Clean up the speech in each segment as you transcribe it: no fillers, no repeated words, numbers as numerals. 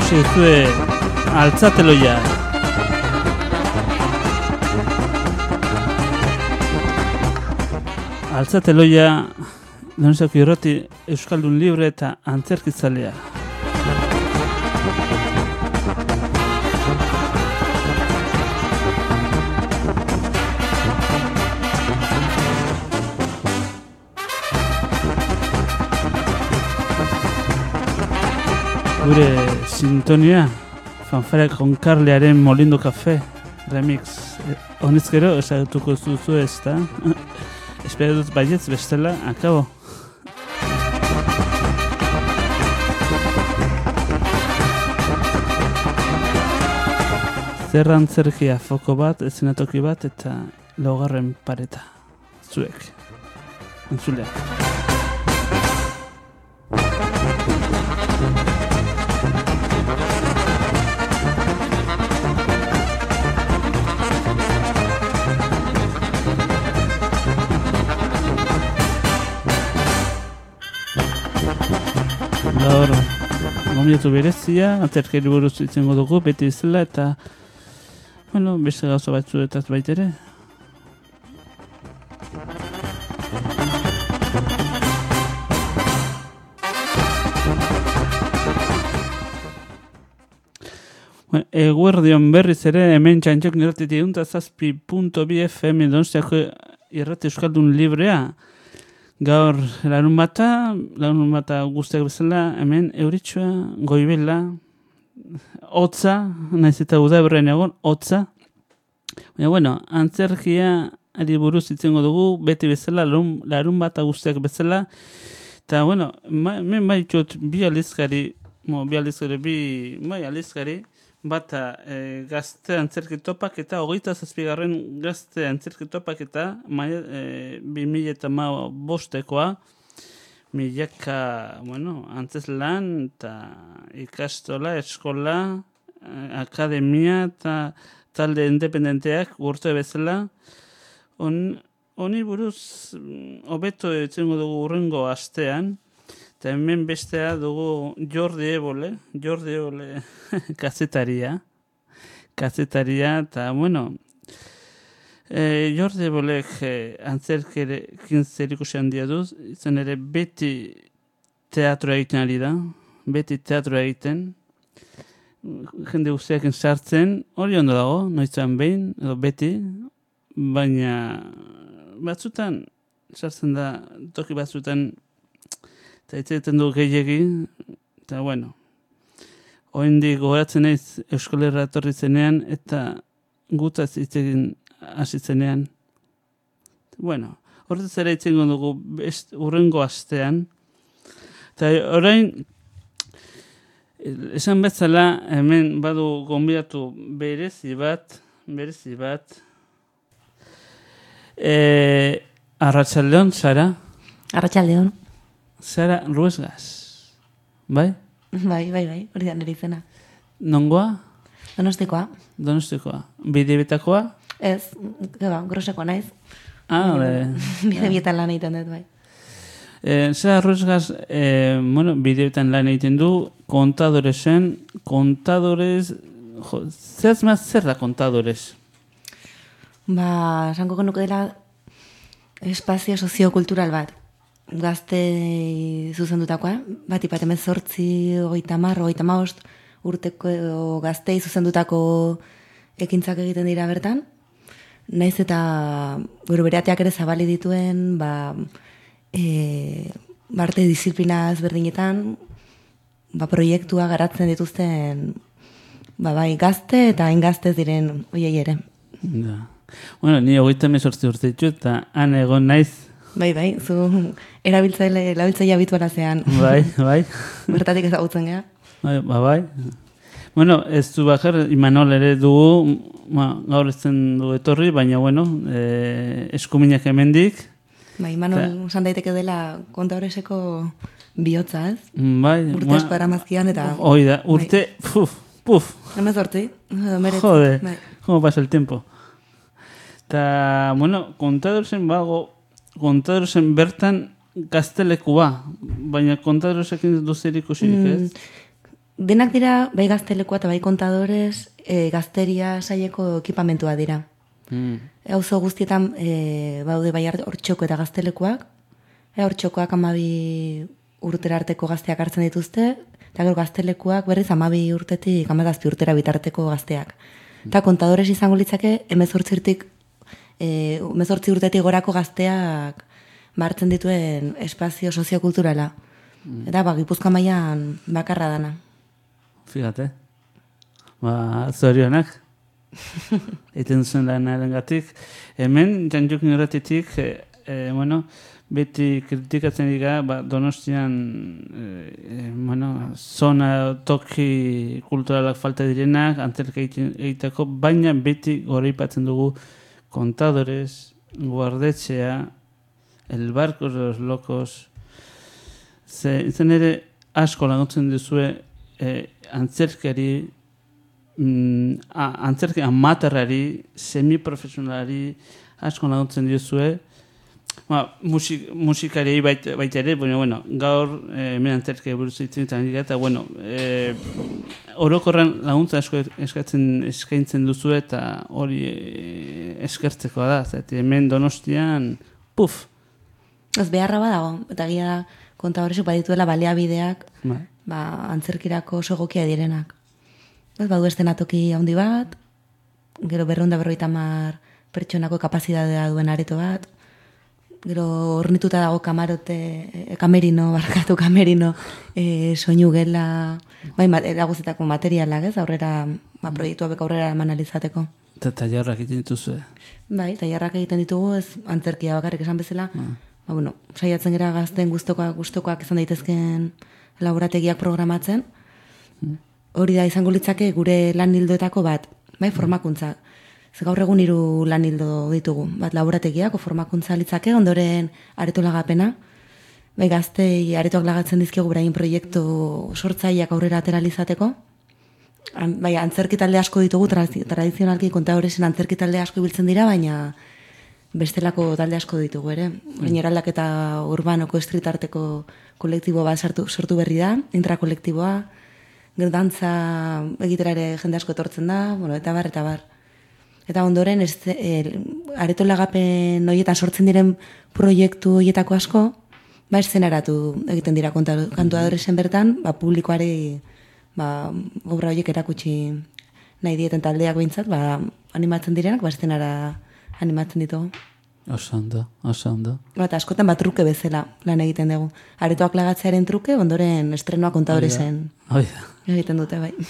ikusi zue altzateloia. Altzateloia Donostiako irrati Euskaldun libre eta antzerkizalea. Gure sintonia Fanfara Konkarlearen Molindo Cafe remix honez gero esagutuko zuzu ez da. Espero dut baietz bestela, akabo. Zer antzerkia foko bat, eszenatoki bat eta laugarren pareta. Zuek. Entzuleak. Gaur, gombiatu berezia, antzerkeri buruz itzengo dugu, beti izela eta beste gauza batzuetaz baitere. Eguerdion berriz ere, hemen txantxok nirratiti eguntazazpi.bi FM Donostiako irrati Euskaldun librea. Gaur larun bata guztiak bezala, hemen euritxoa, goibela, hotza, naiz eta udaberren egon, hotza. Baina, antzerkia ari buruz itzengo dugu, beti bezala, larun bata guztiak bezala. Eta, hemen baitut bi alizkari, bata gazte antzerkitopak eta 27. gazte antzerkitopak eta 2015koa milaka, antzeslan eta ikastola, eskola, akademia eta talde independenteak urte bezala. Honi buruz hobeto etzengo dugu urrengo astean. Eta hemen bestea dugu Jordi Ebole kazetaria, eta Jordi Ebolek antzerkerekin zerikusi handia duz, izan ere beti teatroa egiten ari da, jende guztiakin sartzen, hori ondo dago, noitzan behin, edo beti, baina batzutan, sartzen da, toki batzutan, eta itzaiten du gehiegi, eta oindik gogoratzen naiz Euskal Herra etorri zenean, eta gutaz itzegin hasi zenean. Horretaz ere itzengo dugu urrengo astean. Eta orain, esan bezala, hemen badu gonbidatu berezi bat, Arratsaldeon, Sara? Arratsaldeon. Sara Ruesgas, bai? Bai, hori da nire izena. Nongoa? Donostikoa. Bidebetakoa? Ez, grosekoa naiz. Bidebietan lan egiten dut, bai. Sara Ruesgas, bidebetan lan egiten du, kontadores, zer da kontadores? Esango genuke dela espazio soziokultural bat. Gazte zuzendutakoa, bat 18, 30, urteko gaztei zuzendutako ekintzak egiten dira bertan. Naiz eta bereateak ere zabali dituen, barte disiplina ezberdinetan, proiektua garatzen dituzten, bai gazte eta hain gaztez diren oiei ere. Ni 38 urte ditu eta han egon naiz. Bai, zu erabiltzaile habituala zean. Bai. Bertatik ezagutzen gea. Bai. Ez du bakar, Imanol ere dugu, gaur ezten du etorri, baina, eskuminak hemendik. Imanol esan daiteke dela kontadoreseko bihotza, ez? Bai. Urte asko eramazkian eta... Hoi da, urte, puf. Hemen zortzi. Jode, como pasa el tiempo. Eta, kontadoresen bertan gaztelekua, baina kontadorsekin duzerik usirik, ez? Denak dira, bai gaztelekua eta bai kontadores, gazteria saieko ekipamentua dira. Auzo guztietan baude bai Hortxoko eta gaztelekuak. Hortxokoak 12 urtera arteko gazteak hartzen dituzte, eta gero gaztelekuak berriz 12 urtetik 17 urtera bitarteko gazteak. Eta kontadores izango litzake 18 urtetik gorako gazteak hartzen dituen espazio soziokulturala. Eta Gipuzkoa mailan bakarra dana. Fíjate. Zorionak. Eten zuen lanarengatik. Hemen, Janjokin erratitik, beti kritikatzen dira, Donostian, zona toki kulturalak falta direnak, antzerka egiteko, baina beti goraipatzen dugu kontadores, guardetxea, el barco de los locos, zen ere asko laguntzen duzue antzerkari, antzerki amaterrari, semiprofesionalari asko laguntzen duzue, musikariei baita ere, gaur hemen antzerki buruz itzen eta orokorren laguntza asko eskaintzen duzu eta hori eskertzekoa da, zati hemen Donostian, puf! Ez beharra badago, eta gira da, kontadores badituela baliabideak, antzerkirako oso egokia direnak. Badu estenatoki handi bat, gero 250 pertsonako kapazitatea duen areto bat, gero hornituta dago kamerino, soinu gela, eraguzetako materialak, aurrera, proiektuak aurrera eman alizateko. Eta tailarrak egiten dituzu? Bai, tailarrak egiten ditugu, ez antzerkia bakarrik esan bezala, saiatzen gara gazten gustokoak izan daitezken laborategiak programatzen. Hori da izango litzake gure lan hildoetako bat, formakuntza. Gaur egun 3 lan hildo ditugu, bat laborategiak, formakuntza litzake, ondoren areto lagapena. Gaztei aretoak lagatzen dizkigu beraien proiektu sortzaileak aurrera ateralizateko. Antzerki talde asko ditugu, tradizionalki kontadoresen antzerki talde asko ibiltzen dira, baina bestelako talde asko ditugu ere. Eraldak eta urbanoko street arteko kolektibo bat sortu berri da, intrakolektiboa, gero dantza egitera ere jende asko etortzen da, eta bar. Eta ondoren, areto lagapen horietan sortzen diren proiektu horietako asko, eszenaratu egiten dira kantuadoresen bertan, publikoari obra horiek erakutsi nahi dieten taldeak behintzat, animatzen direnak, eszenara animatzen ditugu. Oso ondo. Eta askotan truke bezala lan egiten dugu. Aretoak lagatzearen truke, ondoren estrenoa kontadoresen egiten dute, bai.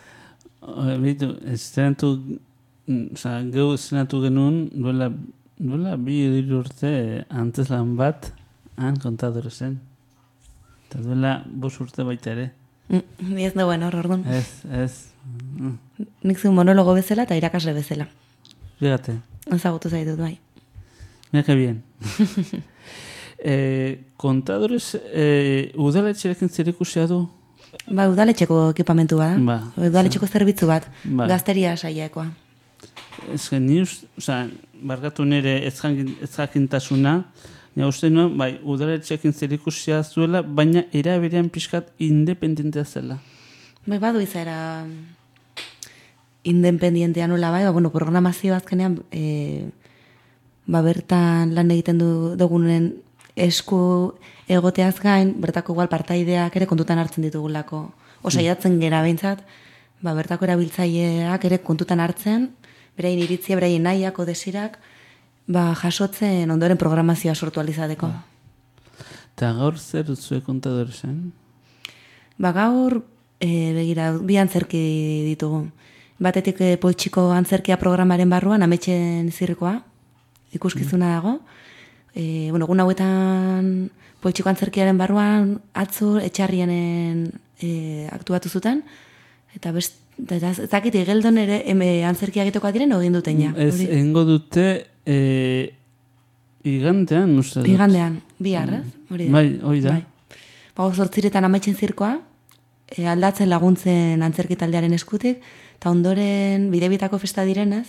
Geu estrenatu genuen, duela 2 urte antzeslan bat, han kontadoresen. Eta duela 5 urte baita ere. Ni ez dagoen orduan. Ez. Nik zuen monologo bezala eta irakasle bezala. Fíjate. Ezagutu zaitut, bai. Mira que bien. Kontadores, udaletxerekin zer ikusia du? Udaletxeko ekipamentu bat. Udaletxeko zerbitzu bat. Gazteria saiakoa. Ez gen, barkatu nire ez jakintasuna, uste nuen, udaletxekin zer ikusia zuela, baina eraberean pixkat independentea zela. Badu izaera independientea nola, programazio azkenean, bertan lan egiten dugunen esku egoteaz gain, bertako igual partaideak ere kontutan hartzen ditugulako. Osaiatzen gera behintzat, bertako erabiltzaileak ere kontutan hartzen, berain iritzia, berain nahiako desirak, jasotzen ondoren programazioa sortu alizateko. Eta gaur zer zue kontadoresen? Gaur, begira, 2 antzerki ditugu. Batetik poltsiko antzerkia programaren barruan, ametxen zirrikoa, ikuskizuna dago. Egun hauetan poltsiko antzerkiaren barruan, atzo etxarrianen aktuatu zuten, eta ez dakit igeldon ere antzerkia egitekoa diren egin duten ja. Ez, egingo dute igandean, uste dut. Igandean, bihar, ez? Bai, hori da. 8 ametxen zirkoa, aldatzen laguntzen antzerki taldearen eskutik, eta ondoren bidebietako festa direnez,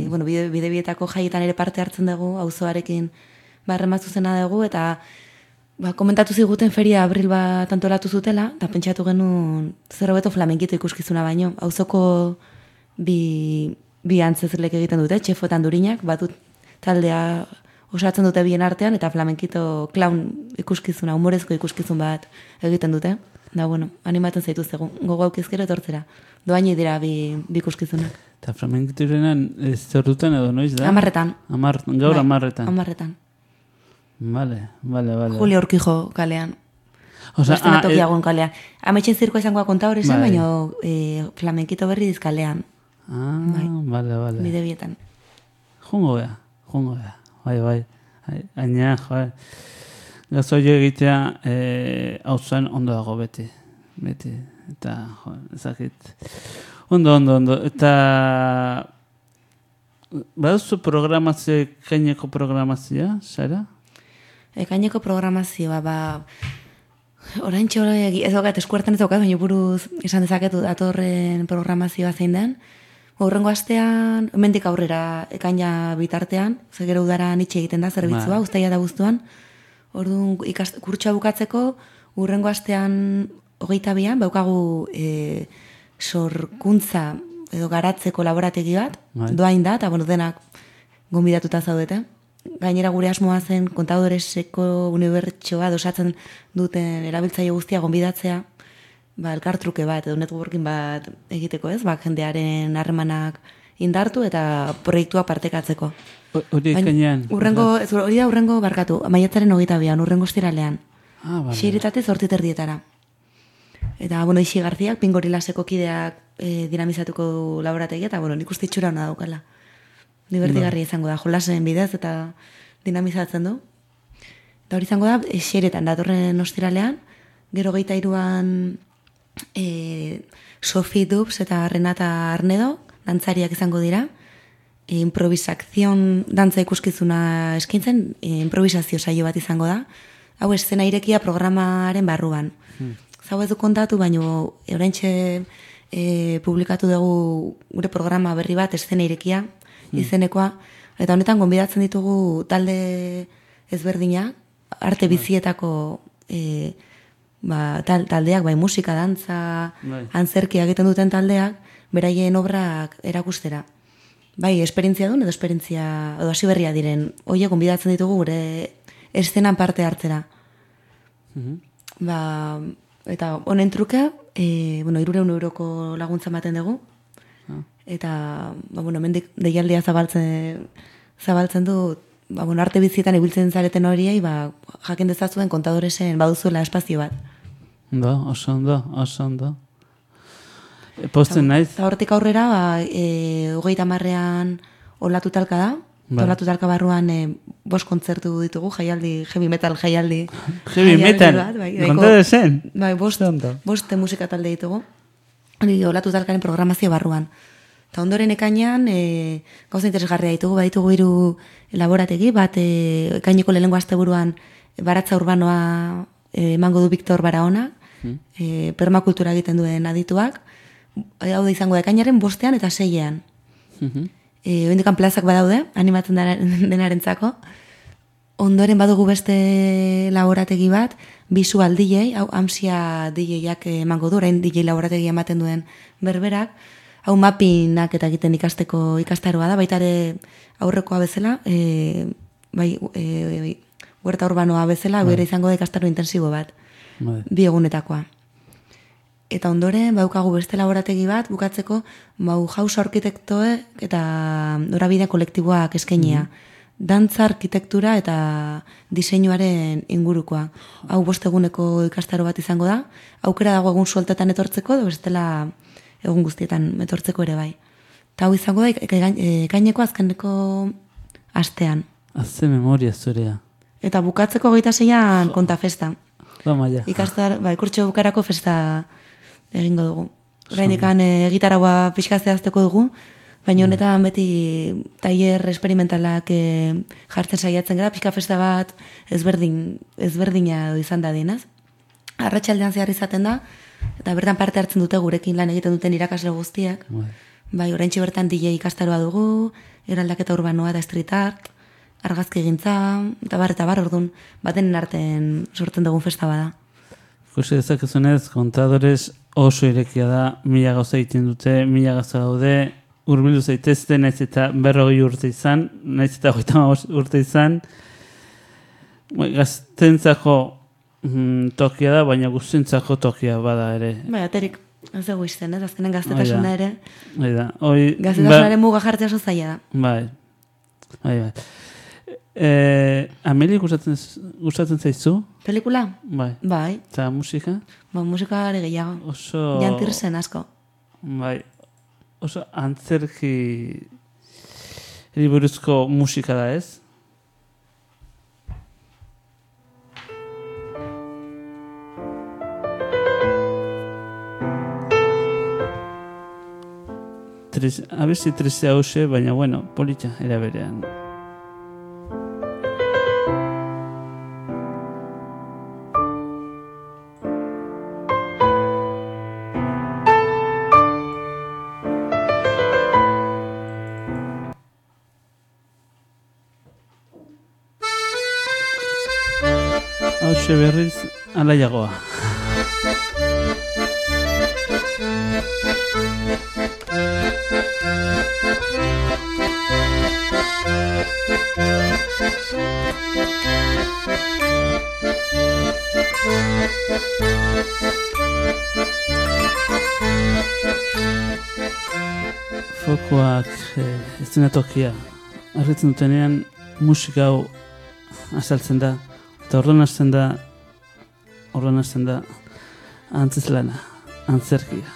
bidebietako jaietan ere parte hartzen dugu, auzoarekin barremaztu zena dugu, eta komentatu ziguten feria abril bat antolatu zutela, eta pentsatu genuen zer hobeto flamenkito ikuskizuna baino. Auzoko bi antzezlek egiten dute, txefoetan durinak, batut taldea osatzen dute bien artean, eta flamenkito clown ikuskizuna, humorezko ikuskizun bat egiten dute. Da, bueno, animatzen zaitu zegoen, gogo aukizkero etortzera. Doaini dira bi ikuskizunak. Eta flamenkiturenan ez ordutan edo noiz da? 10:00. Gaur 10:00. 10:00. Vale. Julio Urquijo kalean. Osa, Tokiagoen kalean. Ametxen zirkoa izangoa konta hori zen, baina flamenkito berri dizkalean. Vale. Bide bietan. Jungo bea. Bai. Aina, joa. Gazoio egitea hautzen ondo dago beti. Eta, jo, ezakit. Ondo. Eta baduzu programazio, ekaineko programazioa, Sara? Ekaineko programazioa, oraintxe hori ez daukat eskuartan ez daukat, baina buruz esan dezaketu datorren programazioa zein den. Horrengo astean, hemendik aurrera ekaina bitartean, gero udaran itxe egiten da zerbitzua, uztaila da guztuan. Orduan, kurtsoa bukatzeko, urrengo astean 22an, baukagu sorkuntza edo garatzeko laborategi bat, doain da, eta denak gonbidatuta zaudete. Gainera gure asmoa zen kontadoreseko unibertsoa osatzen duten erabiltzaile guztia gonbidatzea, elkartruke bat edo networking bat egiteko ez, jendearen harremanak indartu eta proiektua partekatzeko. Hori ekainean? Hori da urrengo barkatu, maiatzaren 22an, urrengo ostiralean. Vale. 6:00 8:30. Eta, Ixi Garziak, Pingorilaseko kideak dinamizatuko du laborategia, eta, nik uste itxura hona daukala. Divertigarria izango da, jolasen bidez eta dinamizatzen du. Eta hori izango da, 6:00 datorren ostiralean, gero 23an Sophie Dubs eta Renata Arnedo, dantzariak izango dira, improvisazion dantza ikuskizuna eskaintzen, improvisazio saio bat izango da. Hau eszena irekia programaren barruan. Zau ez du kontatu, baina oraintxe publikatu dugu gure programa berri bat, eszena irekia, izenekoa, eta honetan gonbidatzen ditugu talde ezberdinak, arte bizietako taldeak, musika, dantza, antzerkia egiten duten taldeak, beraien obrak erakustera. Esperientzia duen edo hasi berria diren. Oie, gonbidatzen ditugu gure eszenan parte hartzera. Eta honen truke, 300 euroko laguntza ematen dugu. Eta, mendik deialdia zabaltzen du, arte bizietan ibiltzen zareten horiei, jakin dezazuen kontadoresen baduzuela espazio bat. Oso ondo. Posten naiz? Eta hortik aurrera, 30ean Olatu talka da. Olatu talka barruan 5 kontzertu ditugu, jaialdi, heavy metal jaialdi. Heavy metal? Kontatu zen? 5 musika talde ditugu. Olatu talkaren programazio barruan. Eta ondoren ekainean, gauza interesgarria ditugu, baditugu 3 laborategi, bat ekaineko lehenengo asteburuan baratza urbanoa emango du Victor Barahona, permakultura egiten duen adituak, hau da izango da ekainaren 5ean eta 6ean. Oindekan plazak badaude, animatzen denarentzako. Ondoren badugu beste laborategi bat, visual DJ, hau Amsia DJ-ak emango du, orain DJ laborategi ematen duen berberak, hau mappinak eta egiten ikasteko ikastaroa da, baita ere aurrekoa bezala, huerta urbanoa bezala, bere izango da ikastaro intensibo bat, 2 egunetakoa. Eta ondoren, baukagu beste laborategi bat, bukatzeko, Bauhaus arkitektoek eta norabide kolektiboak eskainia. Dantza, arkitektura eta diseinuaren ingurukoa. Hau 5 eguneko ikastaro bat izango da, aukera dago egun sueltetan etortzeko, edo bestela egun guztietan etortzeko ere bai. Eta hau izango da, ekaineko azkeneko astean. Azte memoria zurea. Eta bukatzeko 26an kontafesta. Kurtso bukarako festa egingo dugu. Oraindikan gitarra pixka zehazteko dugu, baina honetan beti tailer esperimentalak jartzen saiatzen gara, pixka festa bat ezberdina izan da dienaz. Arratsaldean zehar izaten da, eta bertan parte hartzen dute gurekin lan egiten duten irakasle guztiak. Oraintxe bertan DJ ikastaroa dugu, eraldaketa urbanoa da street art, argazki egintza, eta bar, orduan, baten artean sortzen dugun festa bada. Ikusi dezakezunez, kontadores oso irekia da, 1000 gauza egiten dute, 1000 gauza daude, hurbildu zaitezte, naiz eta 40 urte izan, naiz eta 35 urte izan, gaztentzako tokia da, baina guztientzako tokia bada ere. Bai, aterik, ez dugu izten, ez? Azkenen gaztetasuna ere. Gaztetasunaren muga jartzea oso zaila da. Bai. Amelie gustatzen zaizu? Pelikula? Bai. Eta musika? Musika ere gehiago. Oso... Jantirzen asko. Bai. Oso antzerki buruzko musika da, ez? Abesti tristea hause, baina bueno, polita, eraberean. Hause berriz, alaiagoa. Fokoak ez dena tokia. Arritzen dutenean musika hau azaltzen da. Eta orduan hasten da antzezlana, antzerkia.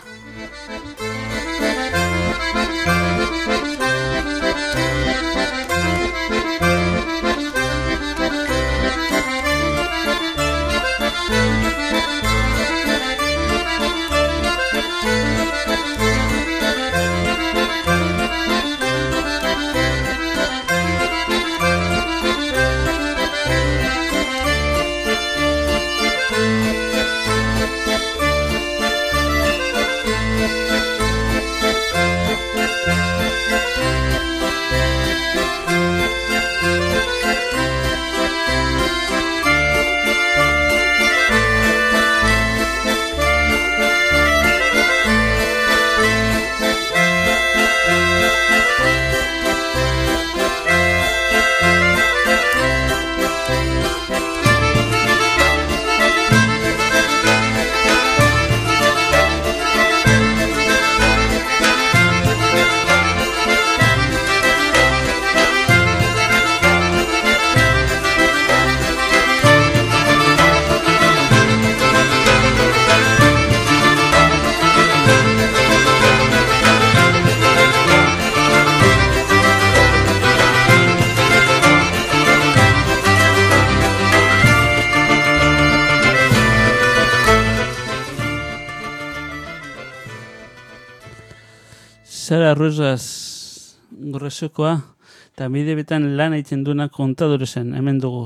Sara Ruesaz Gorresokoa, eta bide betan lan egiten duena kontadore zen, hemen dugu.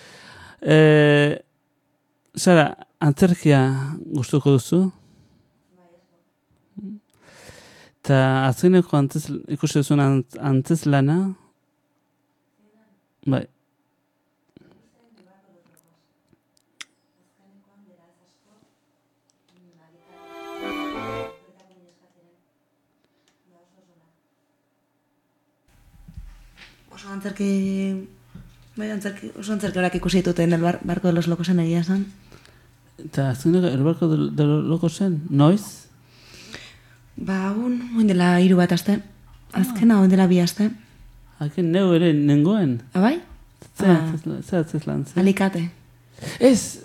Sara, antzerkia gustuko duzu? Eta azkeneko ikusi duzun antzezlana? Bai. Oso antzerki horak ikusi dituten el barco de los locosen egia zen. Eta azkeneko el barco de los locosen, noiz? Ba, oin dela 3 bat aste. Azkena oin dela 2 aste. Haken neu ere nengoen? Abai? Zeratzez lan zen? Alikate. Ez,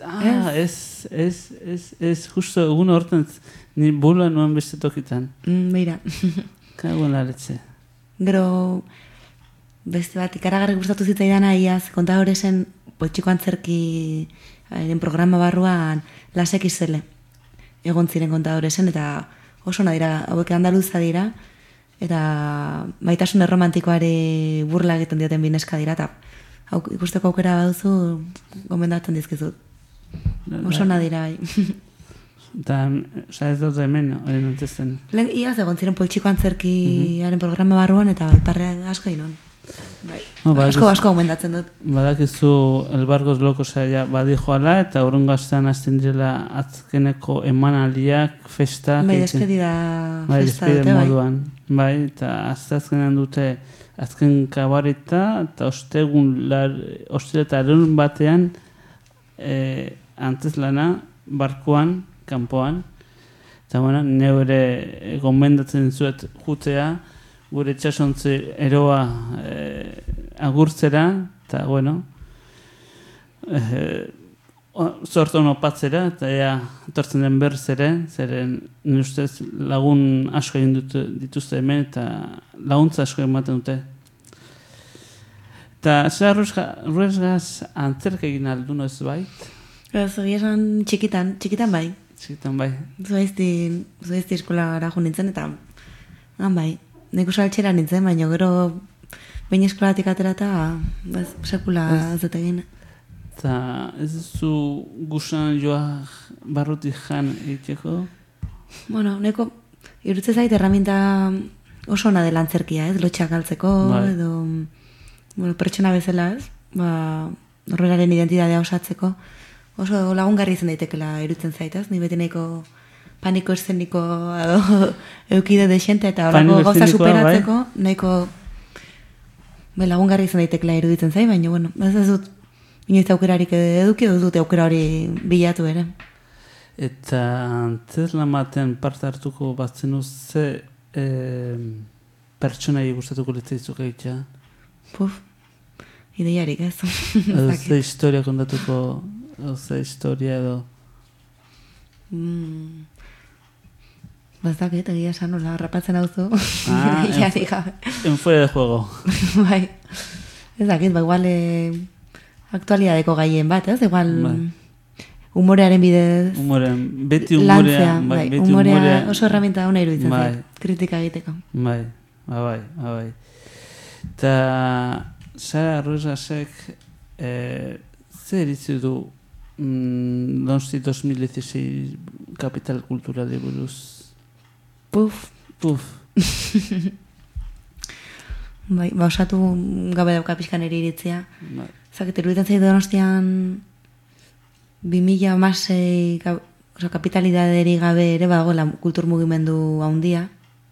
justo egun horten ni bula nuen beste tokitan. Beira. Kagoen laretze. Gero... Beste bat, ikaragarri gustatu zitzaidana iaz, kontadore zen poltsiko antzerki programa barruan lasek izele. Egon ziren kontadore zen, eta oso dira, hauek andaluza dira, eta maitasun erromantikoari burla egiten dioten bineska dira, eta ikusteko aukera baduzu, gomendatzen dizkizut. Oso dira, bai. Eta, ez dut hemen, hori nontezen. Iaz egon ziren poltsiko antzerkiaren programa barruan, eta iparrea asko inon. Asko gomendatzen dut. Badakizu Elbargoz Lokosa ja badi joala, eta urrungo astean hasten direla azkeneko emanaldiak, festa. Despedida festa dute, moduan. Bai, eta azkenean dute azken kabareta, eta ostegun batean antzezlana barkuan, kanpoan. Eta bueno, neure gomendatzen zuet jutea, gure itxasontzi eroa agurtzera, eta bueno, zorton opatzera, eta etortzen den berriz ere, zeren nire ustez lagun asko egin dituzte hemen, eta laguntza asko ematen dute. Eta zera Ruesgaz antzerk egin aldu noiz bait? Zogi esan txikitan bai. Txikitan bai. Zuaizti eskolara jo nintzen, eta bai. Neko saltxera nintzen, baina gero behin eskolatik atera eta sekula ez dut egin. Eta ez zu gusan joa barrutik jan egiteko? Bueno, neko irutze zait erraminta oso ona dela antzerkia, ez? Lotxak galtzeko, edo pertsona bezala, ez? Norberaren identitatea osatzeko. Oso lagungarri izan daitekela irutzen zaitaz, ni beti nahiko paniko eszeniko eukide desente eta horako gauza superatzeko, nahiko lagungarri izan daitekela iruditzen zai, baina, bueno, ez dut inoiz aukerarik eduki, edo dute aukera hori bilatu ere. Eta antzeslan batean parte hartuko batzen ze pertsonai gustatuko litzaizuk egitea? Ideiarik ez. Edo ze historia kontatuko, edo ze historia edo... Bazakit, egia esan, nola, rapatzen hau zu. En fuera de juego. Bai. Ez dakit, igual aktualidadeko gaien bat, ez? Igual humorearen bidez... Beti humorea. Humorea oso herramienta hona iruditzen zait, kritika egiteko. Bai. Eta Sara Ruesgazek zer iritzi du Donosti 2016 Kapital Kulturali buruz? Puf. Bai, osatu gabe dauka pixkan ere iritzia. Zakit, iruditzen zaitu Donostian 2016 kapitalidaderi gabe ere badagoela kultur mugimendu handia.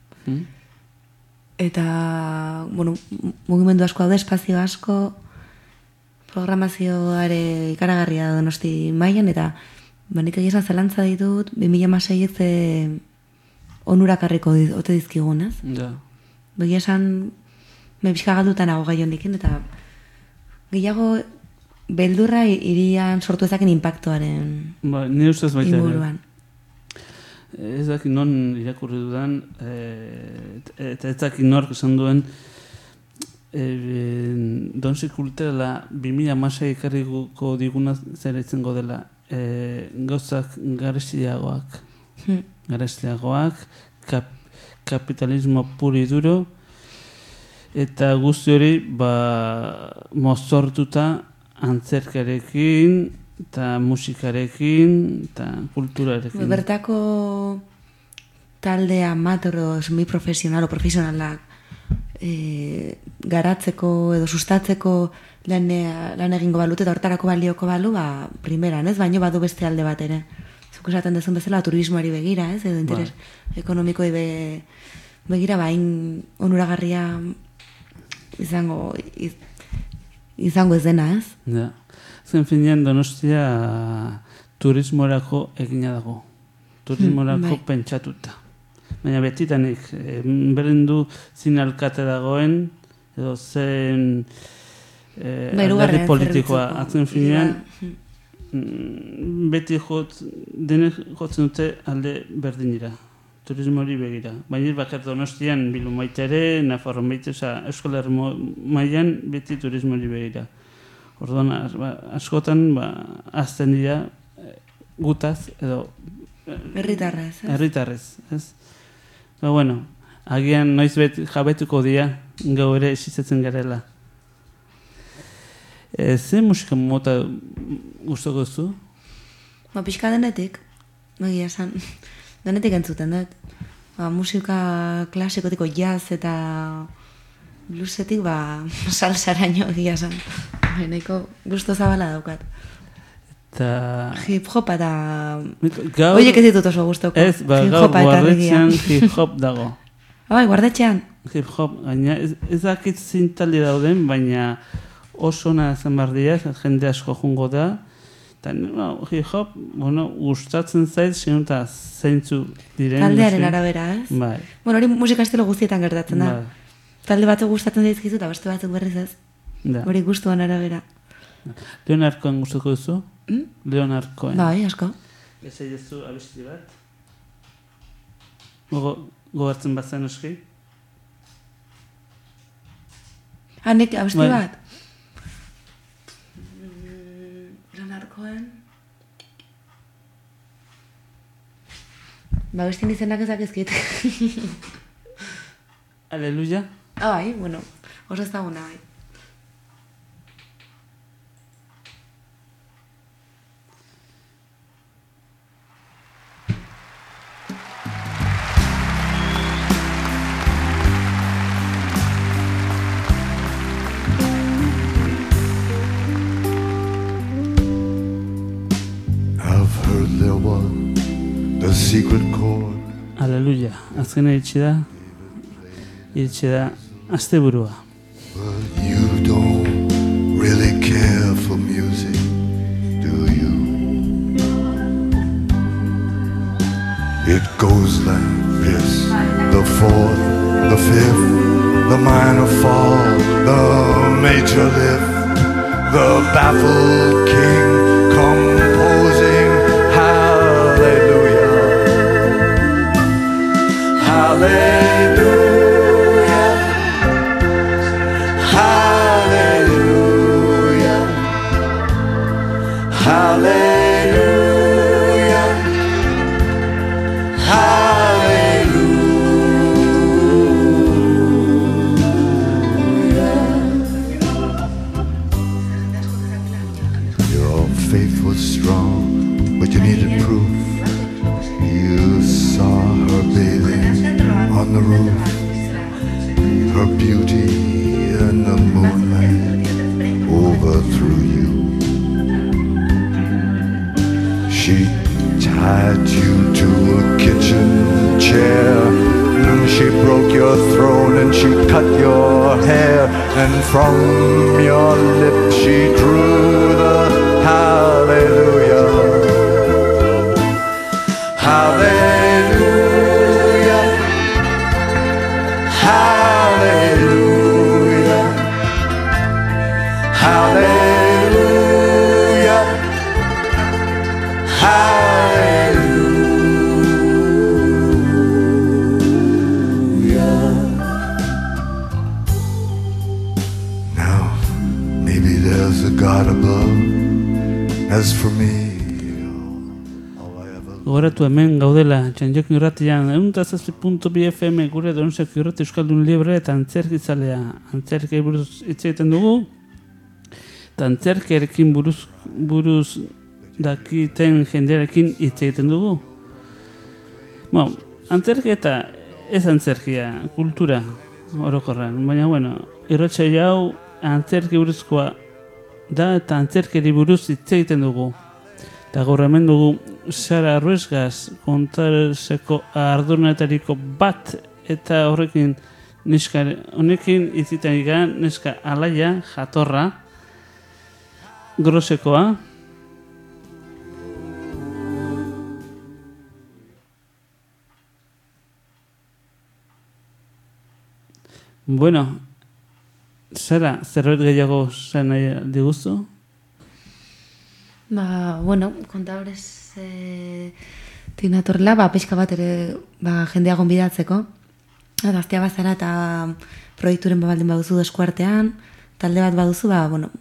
Eta, bueno, mugimendu asko daude, espazio asko, programazioare ikaragarria Donosti mailan, eta nik egizan zelantza ditut 2016 onurakarriko ote dizkigun, ez? Ja. Begia esan, pixka galdutan nago gai hondikin, eta gehiago beldurra irian sortu ezaken impactoaren nire ustez baita inguruan. Ez dakit non irakurri dudan, eta ez dakit nork esan duen, Donosti kulturala 2016 ikarriko diguna zer izango dela, gauzak garestiagoak. Kapitalismo puri duro, eta guzti hori mozortuta antzerkarekin, eta musikarekin, eta kulturarekin. Bertako talde amateur o semi-profesional o profesionalak garatzeko edo sustatzeko lan egingo balute eta hortarako balioko balu, primeran, ez? Baino badu beste alde bat ere. Zuk esaten dezun bezala turismoari begira, ez? Edo interes ekonomikoi begira, hain onuragarria izango ez dena, ez? Ja. Zen finean Donostia turismorako egina dago. Turismorako pentsatuta. Baina betitanik, berdin du zin alkate dagoen, edo zen alderdi politikoa. Atzen finean, beti denek jotzen dute alde berdinira. Turismo hori begira. Baina bakar Donostian Bilbo maite ere, Nafarro maite, Euskal Herri mailan beti turismo hori begira. Orduan, askotan, azten dira gutaz, edo... Herritarrez, ez? Bueno, agian noiz jabetuko dira, gau ere esizatzen garela. Ze musika mota gustoko duzu? Pixka denetik, egia esan, denetik entzuten dut. Musika klasikotiko jazz eta bluesetik salsaraino egia esan. Nahiko gusto zabala daukat. Eta... Hip-hopa da... Gaur... Oiek ez ditut oso gustoko. Ez, gaur guardetxean hip-hop dago. Bai, guardetxean. Hip-hop, gaina ez dakit zintaldi dauden, baina oso ona zen bardia, jende asko jungo da. Eta hip-hop, gustatzen zait, sinuta zeintzu diren. Taldearen arabera, ez? Bai. Hori musika estilo guztietan gertatzen da. Talde batzuk gustatzen zaizkizu eta beste batzuk berriz ez. Hori gustuan arabera. Leonard Cohen gustatuko duzu? Leonard Cohen. Bai, asko. Ez egizu abesti bat? Gogartzen bat zen eski? Nek abesti bat? Leonard Cohen. Abestien izenak ezak ezkit. Aleluya? Bai, bueno, oso ez daguna, bai. The secret chord. Aleluya, azkena iritsi da asteburua. But you don't really care for music, do you? It goes like this: the fourth, the fifth, the minor fall, the major lift, the baffled king composing hallelujah, hallelujah, hallelujah, hallelujah, Your faith was strong, but you needed proof. You saw her bathing on the roof, her beauty in the moonlight overthrew you. She tied you to a kitchen chair, and she broke your throne and she cut your hair, and from your lips she drew the hallelujah, hallelujah, hallelujah, hallelujah, hallelujah. Now, maybe there's a God above. As for me, Gogoratu hemen gaudela, Txantxokin irratian, 107.2 FM gure Donostiako irrati euskaldun libre eta antzerkizalea. Antzerkei buruz hitz egiten dugu, eta antzerkerekin buruz dakiten jendearekin hitz egiten dugu. Antzerki eta ez antzerkia, kultura orokorran, baina, irratsaio hau antzerki buruzkoa da eta antzerkeri buruz hitz egiten dugu. Eta gaur hemen dugu Sara Ruesgaz kontarseko ardunetariko bat, eta honekin izitan ikan neska Alaia Jatorra Grosekoa. Bueno, Sara, zerbait gehiago zan nahi diguzu? Kontadorez tinatorrela, pixka bat ere jendea gonbidatzeko. Gaztea bazara eta proiekturen baldin baduzu eskuartean, talde bat baduzu,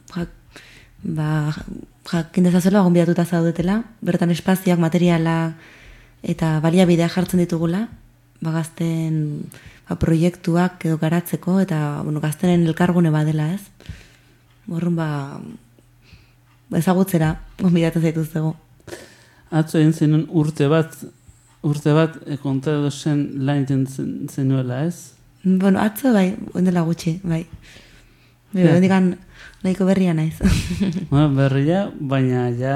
jakin dezazuela gonbidatuta zaudetela, bertan espazioak, materiala eta baliabidea jartzen ditugula, gazten proiektuak edo garatzeko, eta gaztenen elkargune badela, ez? Horren ezagutzera gonbidatzen zaituztegu. Atzo egin zenuen urte bat kontadozen lan iten zenuela, ez? Bueno, atzo bai, ondela gutxi, bai. Bendikan nahiko berria naiz. Bueno, berria, baina ja...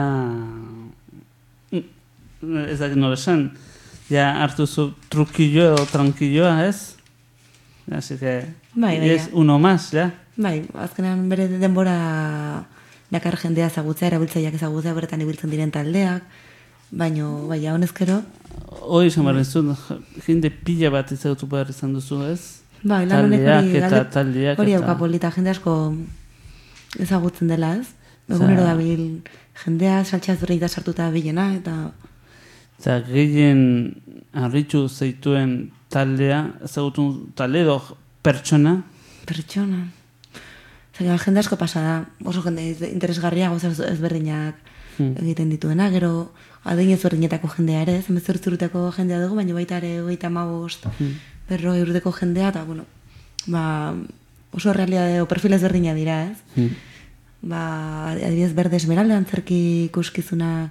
Ez dakit nola esan. Ja hartu zu trukillo edo tranquilloa, ez? Así que... Bai, es uno más, ja? Bai, azkenean bere denbora dakar jendea ezagutzea, erabiltzaileak ezagutzea, beretan ibiltzen diren taldeak, baino, bai, honezkero... Hoi izan behar ez du, jende pila bat ezagutu behar izan duzu, ez? Bai, lan honek taldeak hori auka polita, jende asko ezagutzen dela, ez? Egunero dabil jendea, saltxaz berreita sartuta bilena, eta... Eta gehien harritu zeituen taldea, ezagutu talde edo pertsona? Pertsona. Zer, jende asko pasa da, oso jende interesgarria, gauza ezberdinak egiten dituena, gero adin ezberdinetako jendea ere, zemezortzuruteko jendea dugu, baina baita ere 35, 40 urteko jendea, eta, bueno, ba, oso realidade o perfil ezberdina dira, ez? Ba, adibidez Berde Esmeralda antzerki ikuskizuna,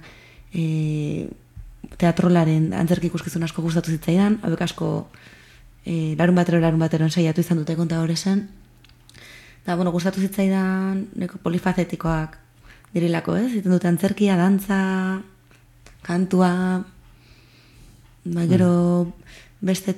teatrolaren antzerki ikuskizun asko gustatu zitzaidan, hauek asko larun batero ensaiatu izan dute konta horrezen. Eta, bueno, gustatu zitzaidan neko polifazetikoak dirilako, ez? Ziten dute antzerkia, dantza, kantua, ba, gero beste